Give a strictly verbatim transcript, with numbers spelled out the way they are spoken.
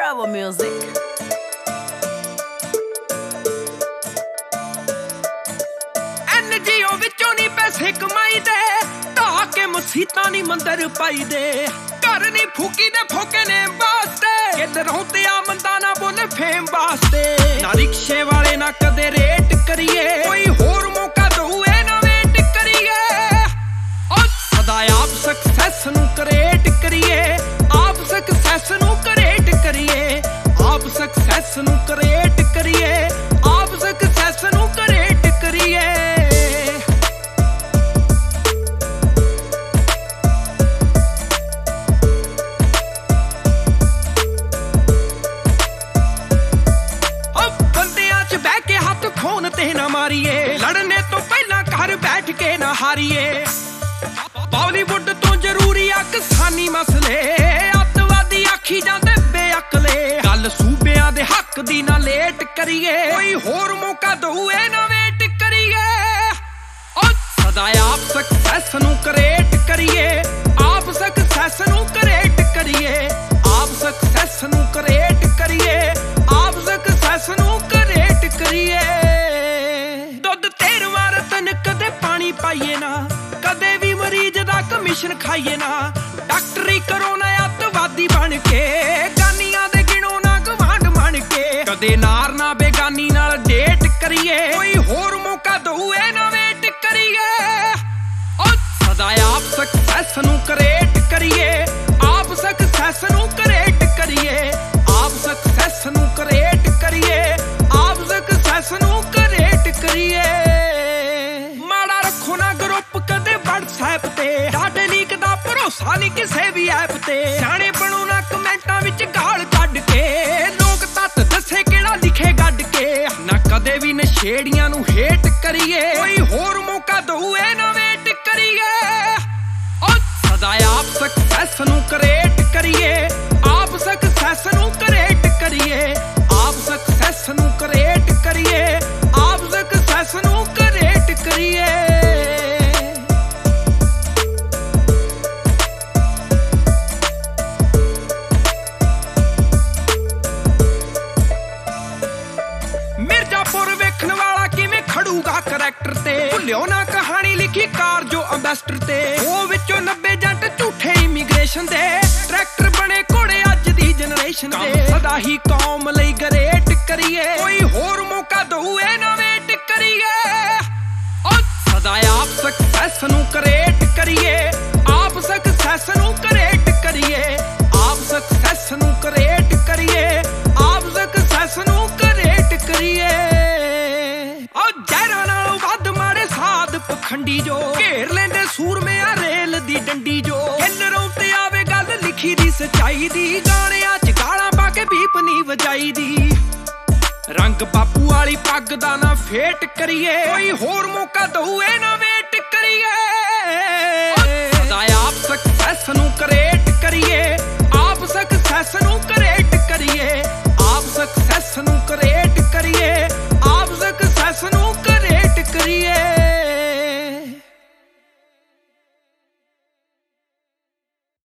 Bravo Music. NGO ਵਿੱਚੋਂ ਨਹੀਂ ਪੈਸੇ ਕਮਾਈਦੇ, ਢਾਹ ਕੇ ਮਸੀਤਾਂ ਨਹੀਂ ਮੰਦਰ ਪਾਈਦੇ, ਘਰ ਨਹੀਂ ਫੂਕੀ ਦੇ ਫੋਕੇ ਨੇ ਵਾਸਤੇ, ਕਿਧਰੋਂ ਤੇ ਆ ਮੰਦਾ ਨਾ ਬੋਲੇ ਫੇਮ ਵਾਸਤੇ। ਨਾ ਰਿਕਸ਼ੇ ਵਾਲੇ ਨਾ ਕਦੇ ਰੇਟ ਕਰੀਏ, ਕੋਈ ਹੋਰ ਮੌਕਾ ਦਊਏ ਨਾ ਵੇਟ ਕਰੀਏ। ਉਹ ਸਦਾ ਆਪ ਸਕਸੈਸ ਨੂੰ ਕ੍ਰੀਏਟ ਕਰੀਏ, ਆਪ ਸਕਸੈਸ ਨੂੰ ਕ੍ਰੀਏਟ ਕਰੀਏ, ਆਪ ਸਕਸੈਸ ਨੂੰ ਕ੍ਰੀਏਟ ਕਰੀਏ, ਆਪ ਸਕਸੈਸ ਨੂੰ ਕ੍ਰੀਏਟ ਕਰੀਏ। ਖੂਨ ਤੇ ਨਾ ਮਾਰੀਏ, ਲੜਨੇ ਤੋਂ ਪਹਿਲਾਂ ਘਰ ਬੈਠ ਕੇ ਨਾ ਹਾਰੀਏ। ਬਾਲੀਵੁੱਡ ਤੋਂ ਜ਼ਰੂਰੀ ਆ ਕਿਸਾਨੀ ਮਸਲੇ, ਅੱਤਵਾਦੀ ਆਖੀ ਜਾਂਦੇ ਬੇਅਕਲੇ। ਗੱਲ ਸੂਬਿਆਂ ਦੇ ਹੱਕ ਦੀ ਨਾ ਲੇਟ ਕਰੀਏ, ਕੋਈ ਹੋਰ ਮੌਕਾ ਦਊਏ ਨਾ ਵੇਟ ਕਰੀਏ। ਉਹ ਸਦਾ ਆਪ ਸਕਸੈਸ ਨੂੰ ਕ੍ਰੀਏਟ ਕਰੀਏ, ਆਪ ਸਕਸੈਸ ਨੂੰ ਕ੍ਰੀਏਟ ਕਰੀਏ, ਆਪ ਸਕਸੈਸ ਨੂੰ ਕ੍ਰੀਏਟ ਕਰੀਏ, ਆਪ ਸਕਸੈਸ ਨੂੰ ਕ੍ਰੀਏਟ ਕਰੀਏ। ਕਦੇ ਪਾਣੀ ਪਾਈਏ ਨਾ, ਕਦੇ ਵੀ ਮਰੀਜ਼ ਦਾ ਕਮਿਸ਼ਨ ਖਾਈਏ ਨਾ। ਡਾਕਟਰੀ ਕਰੋ ਨਾ ਅੱਤਵਾਦੀ ਬਣ ਕੇ, ਗਾਨੀਆਂ ਦੇ ਗਿਣੋ ਨਾ ਗਵਾਂਢ ਬਣ ਕੇ। ਕਦੇ ਨਾਰ ਨਾ ਬੇਗਾਨੀ ਨਾਲ ਡੇਟ ਕਰੀਏ, ਕੋਈ ਹੋਰ ਮੌਕਾ ਦਊਏ ਨਾ ਵੇਟ ਕਰੀਏ। ਉਹ ਸਦਾ ਆਪ ਸਕਸੈਸ ਨੂੰ ਕ੍ਰੀਏਟ ਕਰੀਏ, ਆਪ ਸਕਸੈਸ ਨੂੰ ਕ੍ਰੀਏਟ ਕਰੀਏ, ਆਪ ਸਕਸੈਸ ਨੂੰ ਕ੍ਰੀਏਟ ਕਰੀਏ, ਆਪ ਸਕਸੈਸ ਨੂੰ ਕ੍ਰੀਏਟ ਕਰੀਏ। ਵਟਸਐਪ ਤੇ ਡਾਟੇ ਲੀਕ ਦਾ ਭਰੋਸਾ ਨਹੀਂ ਕਿਸੇ ਵੀ ਐਪ ਤੇ। ਸਿਆਣੇ ਬਣੋ ਨਾ ਕਮੈਂਟਾਂ ਵਿੱਚ ਗਾਲ ਕੱਢ ਕੇ, ਲੋਕ ਤੱਤ ਦੱਸੇ ਕਿਹੜਾ ਲਿਖੇ ਗੱਡ ਕੇ। ਨਾ ਕਦੇ ਵੀ ਨਸ਼ੇੜੀਆਂ ਨੂੰ ਹੇਟ ਕਰੀਏ, ਕੋਈ ਹੋਰ ਮੌਕਾ ਦਊਏ ਨਾ ਵੇਟ ਕਰੀਏ। ਉਹ ਸਦਾ ਆਪ ਸਕਸੈਸ ਨੂੰ ਕ੍ਰੀਏਟ ਕਰੀਏ, ਆਪ ਸਕਸੈਸ ਨੂੰ ਕ੍ਰੀਏਟ ਕਰੀਏ, ਆਪ ਸਕਸੈਸ ਨੂੰ ਕ੍ਰੀਏਟ ਕਰੀਏ, ਆਪ ਸਕਸੈਸ ਨੂੰ ਕ੍ਰੀਏਟ ਕਰੀਏ। ਮਿਰਜ਼ਾਪੁਰ ਵੇਖਣ ਵਾਲਾ ਕਿਵੇਂ ਖੜੂਗਾ ਕਰੈਕਟਰ ਤੇ, ਭੁੱਲਿਓ ਨਾ ਕਹਾਣੀ ਲਿਖੀ ਕਾਰ ਜੋ ਅੰਬੈਸਟਰ ਤੇ। ਉਹ ਵਿੱਚੋਂ ਨੱਬੇ ਜੱਟ ਝੂਠੇ ਇਮੀਗ੍ਰੇਸ਼ਨ ਦੇ, ਟਰੈਕਟਰ ਬਣੇ ਘੋੜੇ ਅੱਜ ਦੀ ਜਨਰੇਸ਼ਨ ਦੇ। ਸਦਾ ਹੀ ਕੌਮ ਲਈ ਗਰੇਟ ਕਰੀਏ, ਕੋਈ ਹੋਰ ਮੌਕਾ ਦਊਏ ਨਾ ਵੇਟ ਕਰੀਏ। ਉਹ ਸਦਾ ਆਪ ਸਕਸੈਸ ਨੂੰ ਕ੍ਰੀਏਟ ਕਰੀਏ, ਆਪ ਸਕਸੈਸ ਨੂੰ ਕ੍ਰੀਏਟ ਕਰੀਏ, ਆਪ ਸਕਸੈਸ ਨੂੰ ਕ੍ਰੀਏਟ ਕਰੀਏ, ਆਪ ਸਕਸੈਸ ਨੂੰ ਕ੍ਰੀਏਟ ਕਰੀਏ। ਉਹ ਜ਼ਹਿਰਾਂ ਨਾਲੋਂ ਵੱਧ ਮਾੜੇ ਸਾਧ ਪਖੰਡੀ ਜੋ, ਘੇਰ ਲੈਂਦੇ ਸੂਰਮਿਆਂ ਰੇਲ ਦੀ ਡੰਡੀ ਜੋ। ਹਿੱਲਰੋਂ ਤੇ ਆਵੇ ਗੱਲ ਲਿਖੀ ਦੀ ਸੱਚਾਈ ਦੀ, ਗਾਣਿਆਂ ਚ ਗਾਲਾਂ ਪਾ ਕੇ ਬੀਪ ਨਹੀਂ ਵਜਾਈ ਦੀ। ਰੰਗ ਬਾਪੂ ਵਾਲੀ ਪੱਗ ਦਾ ਨਾ ਫੇਟ ਕਰੀਏ, ਕੋਈ ਹੋਰ ਮੌਕਾ ਦਊਏ ਨਾ ਵੇਟ ਕਰੀਏ। ਸਦਾ ਆਪ ਸਕਸੈਸ ਨੂੰ ਕ੍ਰੀਏਟ ਕਰੀਏ, ਆਪ ਸਕਸੈਸ ਨੂੰ